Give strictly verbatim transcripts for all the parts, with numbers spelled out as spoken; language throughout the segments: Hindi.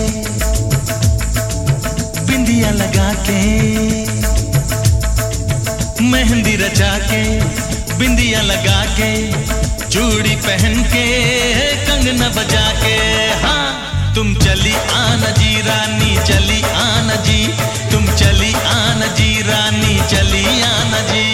बिंदिया लगा के, मेहंदी रचा के, बिंदिया लगा के, चूड़ी पहन के, कंगना बजा के, हाँ तुम चली आना जी रानी, चली आना जी, तुम चली आना जी रानी, चली आना जी।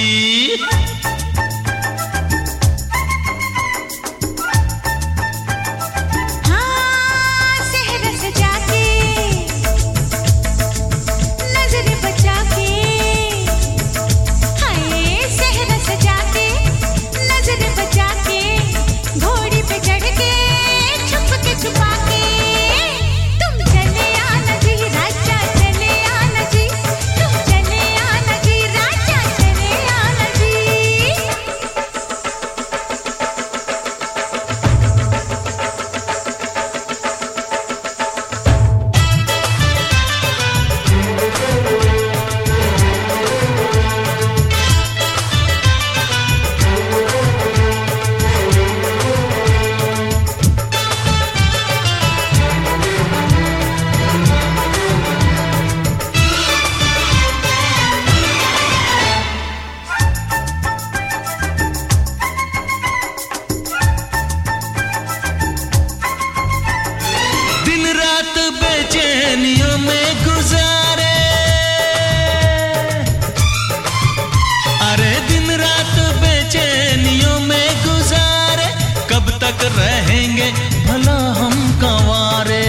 बेचैनियों में गुजारे, अरे दिन रात बेचैनियों में गुजारे, कब तक रहेंगे भला हम कंवारे।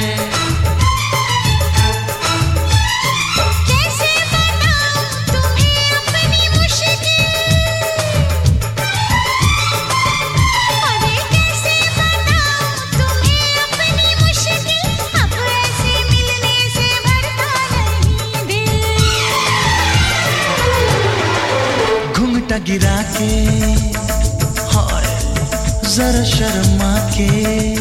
कैसे बनाऊं तुम्हें अपनी मुश्किल, अरे कैसे बनाऊं तुम्हें अपनी मुश्किल, अब ऐसे मिलने से भरता नहीं दिल। घूंघटा गिरा के, हाय जरा शर्मा के,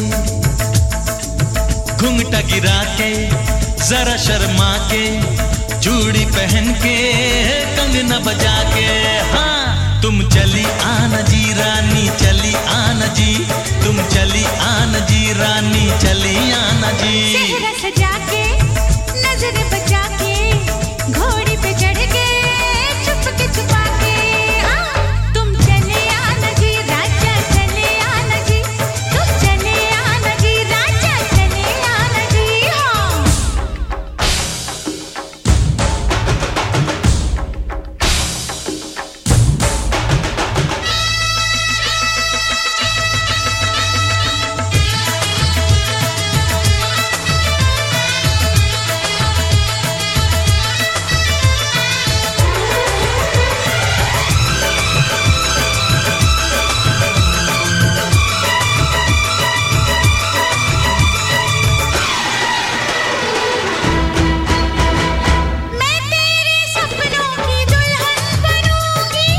घूंघटा गिरा के, जरा शर्मा के, चूड़ी पहन के, कंगना बजा के, हाँ तुम चली आना जी रानी, चली आना जी, तुम चली आना जी रानी, चली आना जी। सेहरा सजा के, नजर बचा के, घोड़ी पे चढ़ के, छुप के छुपा के, हाँ तुम चले आना जी राजा, चले आना जी, तुम चले आना जी राजा, चले आना जी, हाँ। मैं तेरे सपनों की दुल्हन बनूंगी,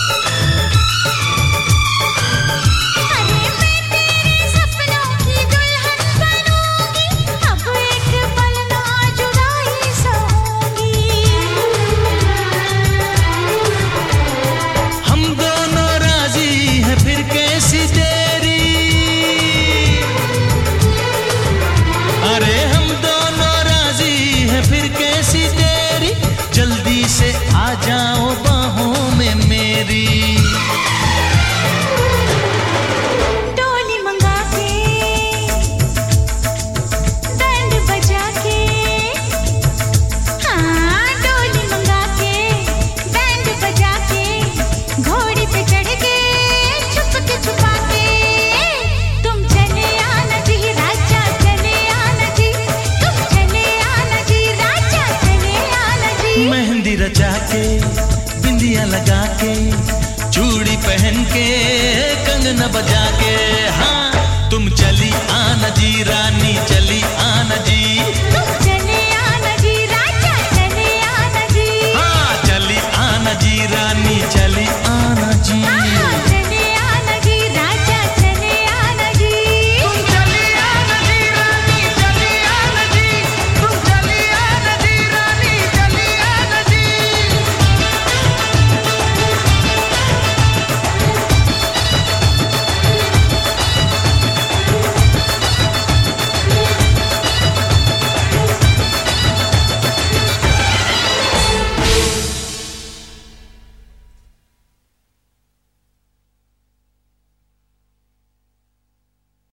अरे मैं तेरे सपनों की दुल्हन बनूंगी, अब एक पल ना जुदाई सहूंगी। हम दोनों राजी हैं फिर कैसी देरी, अरे हम दोनों राजी हैं फिर कैसी देरी, जल्दी से आ जाओ बाहों में मेरी। डोली मंगा के, बैंड बजा के, हाँ डोली मंगा के, बैंड बजा के, घोड़ी पे चढ़ के, छुप के छुपा के, तुम चले आना जी राजा, चले आना जी, तुम चले आना जी राजा, चले आना जी। मेहंदी रचा के, बिंदिया लगा के, चूड़ी पहन के, कंगना बजा के, हाँ तुम चली आना जी रानी।